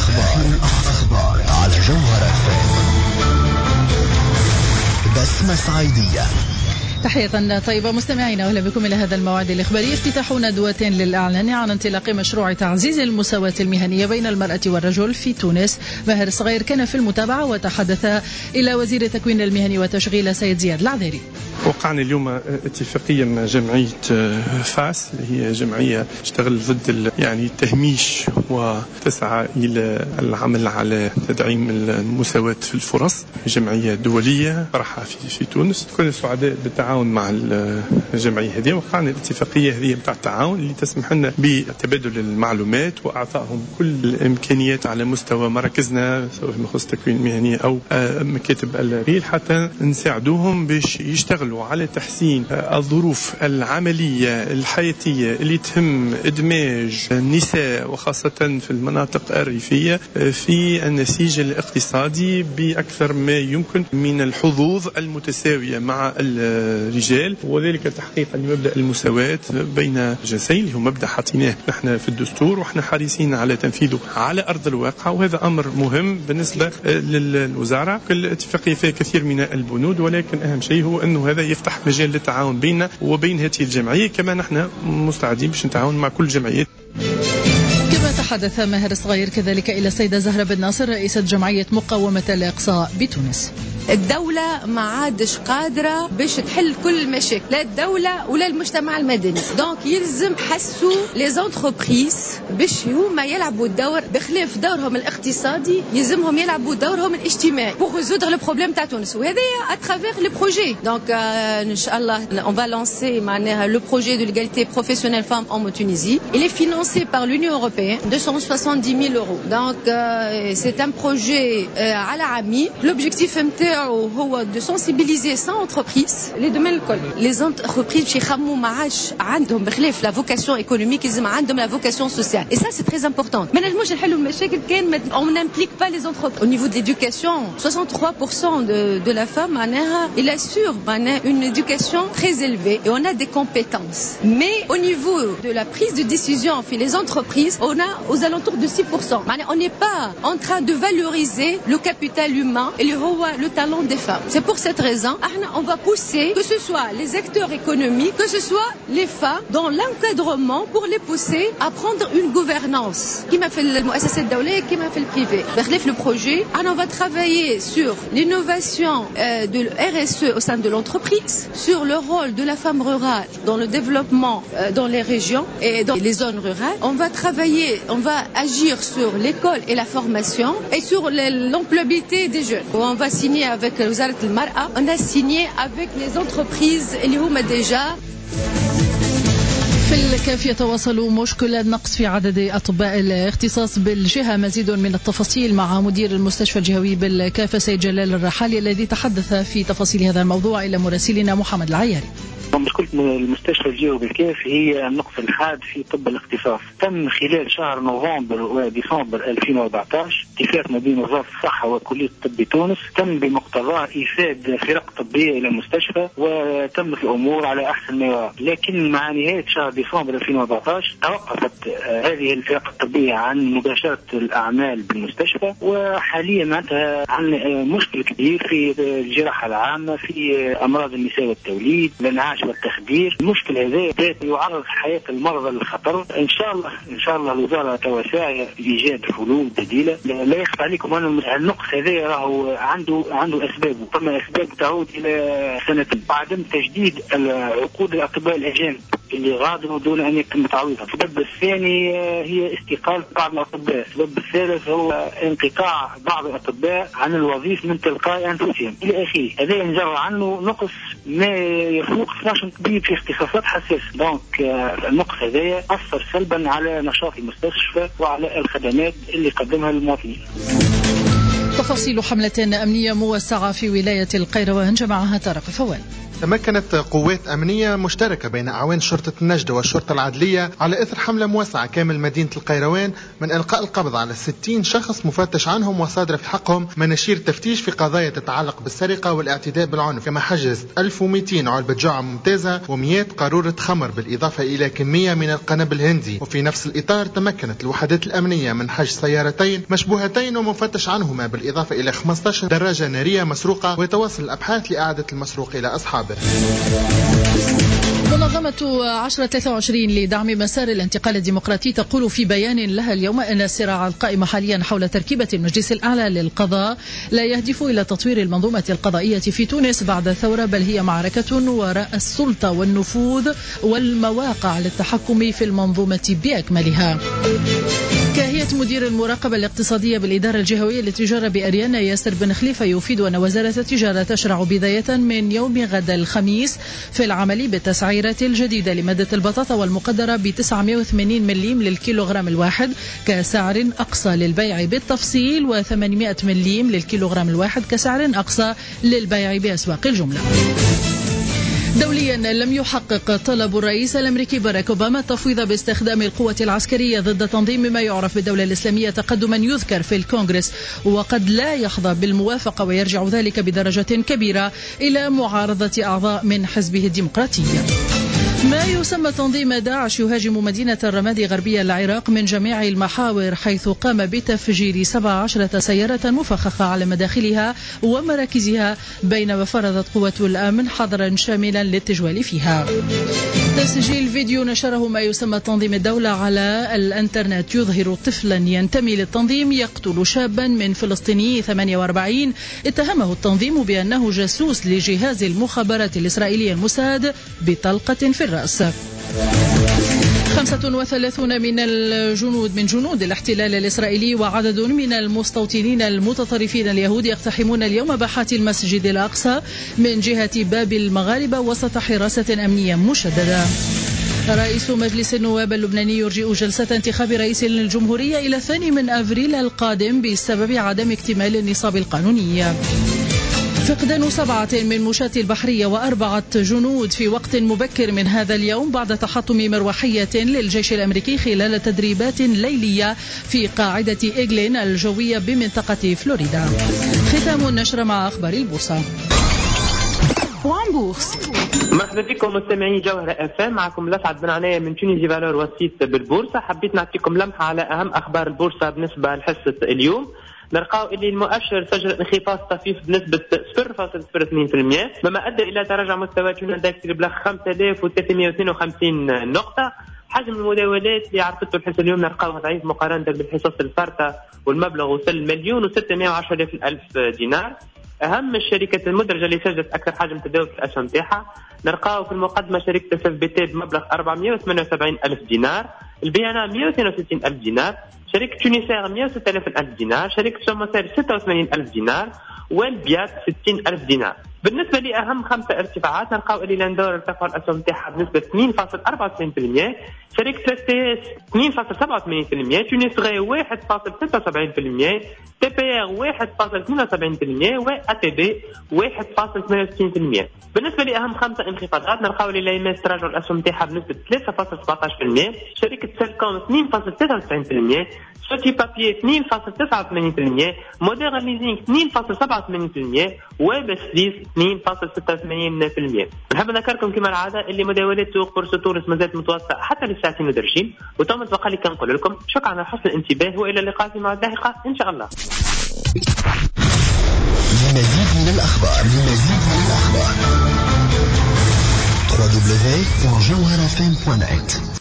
الأخبار على جوهرة بسمة صعيدية. تحية طيبة مستمعينا، وأهلا بكم إلى هذا الموعد الإخباري. افتتاح ندوة للإعلان عن انطلاق مشروع تعزيز المساواة المهنية بين المرأة والرجل في تونس. ماهر الصغير كان في المتابعة وتحدث إلى وزير التكوين المهني وتشغيل سيد زياد العذيري. وقعنا اليوم اتفاقية مع جمعية فاس، اللي هي جمعية تشتغل ضد التهميش وتسعى إلى العمل على تدعيم المساواة في الفرص. جمعية دولية طرحها في تونس. كنا سعداء بالتعاون مع الجمعية هذه، وقعنا الاتفاقية هذه بتاع التعاون اللي تسمح لنا بتبادل المعلومات وأعطائهم كل الإمكانيات على مستوى مراكزنا، سواء في مخصص التكوين المهني أو مكاتب الريل، حتى نساعدوهم باش يشتغلوا على تحسين الظروف العملية الحياتية اللي تهم إدماج النساء وخاصة في المناطق الريفية في النسيج الاقتصادي بأكثر ما يمكن من الحظوظ المتساوية مع الرجال، وذلك تحقيقا لمبدأ المساواة بين الجنسين، اللي هو مبدأ حطيناه نحن في الدستور وإحنا حريصين على تنفيذه على أرض الواقع، وهذا أمر مهم بالنسبة للوزارة. الاتفاقية فيها كثير من البنود، ولكن أهم شيء هو أنه هذا يفتح مجال للتعاون بيننا وبين هذه الجمعية. كما نحن مستعدين باش نتعاون مع كل الجمعيات. كما تحدث ماهر الصغير كذلك إلى السيدة زهرة بن ناصر رئيسة جمعية مقاومة الإقصاء بتونس. الدولة ما عادش قادرة باش تحل كل المشاكل، لا الدولة ولا المجتمع المدني. دونك يلزم حسوا لي زونتربريز باش هما يلعبوا الدور بخلاف دورهم الاقتصادي، يلزمهم يلعبوا دورهم الاجتماعي pour résoudre le problème تاع تونس، وهذا à travers les projets. Donc ان شاء الله on va lancer معناها le projet de l'égalité professionnelle femmes en Tunisie. Il est financé par l'Union européenne 270 000 euros. Donc c'est un projet على عامي. L'objectif هو de sensibiliser 100 entreprises les domaines الكل. Les entreprises باش يخمموا ما عادش عندهم بخلاف la vocation économique، لازم عندهم la vocation sociale. Et ça c'est très important. ما نجموش نحلوا المشاكل كان on n'implique pas les entreprises. Au niveau de l'éducation, 63% de la femme معناها il assure معناها une éducation très élevée et on a des compétences. Mais au niveau de la prise de décision في les entreprises, on a aux alentours de 6%. معناها on n'est pas en train de valoriser le capital humain اللي هو le talent des femmes. C'est pour cette raison on va pousser que ce soit les acteurs économiques, que ce soit les femmes dans l'encadrement pour les pousser à prendre une gouvernance كما في المؤسسات الدولية كما في البريفي. بخلاف le projet on va travailler sur l'innovation de RSE au sein de l'entreprise, sur le rôle de la femme rurale dans le développement dans les régions et dans les zones rurales. On va travailler, on va agir sur l'école et la formation et sur l'employabilité des jeunes. On va signer avec وزارة المرأة. On a signé avec les entreprises اللي هما déjà. في الكاف يتواصل مشكل النقص في عدد أطباء الاختصاص بالجهة. مزيد من التفاصيل مع مدير المستشفى الجهوي بالكاف سيد جلال الرحالي الذي تحدث في تفاصيل هذا الموضوع إلى مراسلنا محمد العياري. مشكلة المستشفى الجهوي بالكاف هي النقص الحاد في طب الاختصاص. تم خلال شهر نوفمبر وديسمبر 2014 اتفاق ما بين وزارة الصحة وكلية الطب بتونس تم بمقتضاه إيفاد فرق طبية إلى المستشفى، وتمت الأمور على أحسن ما يرام. لكن مع نهاية شهر ديسمبر 2014 توقفت هذه الفرق الطبية عن مباشرة الأعمال بالمستشفى، وحاليا معناتها عن مشكل كبير في الجراحة العامة، في أمراض النساء والتوليد، الإنعاش والتخدير. المشكل هذا يعرض حياة المرضى للخطر. إن شاء الله الوزارة توسعي في إيجاد حلول بديلة. لا يخفى عليكم أن النقص هذا راهو عنده أسبابه، ثم أسباب تعود إلى سنتين. عدم تجديد عقود الأطباء الأجانب اللي غادروا دون أن يتم تعويضهم. السبب الثاني هي استقالة بعض الأطباء. السبب الثالث هو انقطاع بعض الأطباء عن الوظيفة من تلقاء أنفسهم إلى آخره. هذا ينجر عنه نقص ما يفوق 12 طبيب في اختصاصات حساسة. دونك النقص هذا أثر سلبا على نشاط المستشفى وعلى الخدمات اللي قدمها للمواطنين. تفاصيل حملة أمنية موسعة في ولاية القيروان جمعها طارق فوال. تمكنت قوات أمنية مشتركة بين أعوان شرطة النجد والشرطة العدلية على إثر حملة موسعة كامل مدينة القيروان من إلقاء القبض على 60 شخص مفتش عنهم وصادر في حقهم مناشير تفتيش في قضايا تتعلق بالسرقة والاعتداء بالعنف، كما حجزت 1200 علبة جعة ممتازة و100 قارورة خمر بالإضافة إلى كمية من القنابل الهندي. وفي نفس الإطار تمكنت الوحدات الأمنية من حجز سيارتين مشبوهتين ومفتش عنهما بالإضافة إلى 15 دراجة نارية مسروقة، ويتواصل الأبحاث لإعادة المسروق إلى أصحابه. منظمة 1023 لدعم مسار الانتقال الديمقراطي تقول في بيان لها اليوم أن الصراع القائم حاليا حول تركيبة المجلس الأعلى للقضاء لا يهدف إلى تطوير المنظومة القضائية في تونس بعد الثورة، بل هي معركة وراء السلطة والنفوذ والمواقع للتحكم في المنظومة بأكملها. كاهية مدير المراقبة الاقتصادية بالإدارة الجهوية للتجارة بأريانا ياسر بن خليفة يفيد أن وزارة التجارة تشرع بداية من يوم غد الخميس في العمل بالتسعيرة الجديدة لمادة البطاطا والمقدرة ب 980 مليم للكيلوغرام الواحد كسعر أقصى للبيع بالتفصيل، و800 مليم للكيلوغرام الواحد كسعر أقصى للبيع بأسواق الجملة. دوليا لم يحقق طلب الرئيس الأمريكي باراك أوباما التفويض باستخدام القوة العسكرية ضد تنظيم ما يعرف بالدولة الإسلامية تقدما يذكر في الكونغرس، وقد لا يحظى بالموافقة، ويرجع ذلك بدرجة كبيرة إلى معارضة أعضاء من حزبه الديمقراطي. ما يسمى تنظيم داعش يهاجم مدينة الرمادي غربية العراق من جميع المحاور، حيث قام بتفجير 17 سيارة مفخخة على مداخلها ومراكزها، بينما فرضت قوات الأمن حظرا شاملا للتجوال فيها. تسجيل فيديو نشره ما يسمى تنظيم الدولة على الانترنت يظهر طفلا ينتمي للتنظيم يقتل شابا من فلسطيني 48 اتهمه التنظيم بأنه جاسوس لجهاز المخابرات الإسرائيلي الموساد بطلقة في الرأس. 35 من جنود الاحتلال الإسرائيلي وعدد من المستوطنين المتطرفين اليهود يقتحمون اليوم باحات المسجد الأقصى من جهة باب المغاربة وسط حراسة أمنية مشددة. رئيس مجلس النواب اللبناني يرجئ جلسة انتخاب رئيس للجمهورية إلى 2 أبريل القادم بسبب عدم اكتمال النصاب القانوني. فقدان 7 من مشاة البحرية و4 جنود في وقت مبكر من هذا اليوم بعد تحطم مروحية للجيش الأمريكي خلال تدريبات ليلية في قاعدة إيغلين الجوية بمنطقة فلوريدا. ختام النشر مع أخبار البورصة. وان بورس. مرحبا بكم مستمعي جوهرة FM، معكم لسعد بن عناية من تونيزي فالور وسيط بالبورصة. حبيت نعطيكم لمحة على أهم أخبار البورصة بالنسبة لحصة اليوم. نلقاو اللي المؤشر سجل انخفاض طفيف بنسبة 0.02%، مما أدى إلى تراجع مستويات الإندكس بلغ 5352 نقطة. حجم المداولات اللي عرفته الحصة اليوم نلقاوه ضعيف مقارنة بالحصص الفارطة، والمبلغ وصل 1,610,000 دينار. أهم الشركات المدرجة اللي سجلت أكثر حجم تداول في الأسهم تاعها نلقاو في المقدمة شركة SFBT بمبلغ 478,000 دينار، البيانا 162,000 دينار، شركة تونسير 106,000 دينار، شركة سوموسير 86,000 دينار، والبيات 60,000 دينار. بالنسبة لأهم 5 ارتفاعات نلقاو اللي لاندور ارتفع الأسهم تاعها بنسبة 2.94%، شركة STS 2.87%، تونسغي 1.76%، TPR 1.72%، وATB 1.68%. بالنسبة لأهم 5 انخفاضات نلقاو اللي لايماس تراجع الأسهم تاعها بنسبة 3.17%، شركة سيلكوم 2.93%، سوتي بابي 2.89%، موديرن ليزينغ 2.87%، وبسليس 2.86%. نحب نذكركم كما العادة اللي مداولات سوق بورصة تونس مازالت متوسطة حتى للساعتين ودرجين، وتم تبقى لي كنقول لكم شكرا على حسن الانتباه، وإلى اللقاء في موعد لاحقة إن شاء الله. لمزيد من الأخبار www.jawharafm.net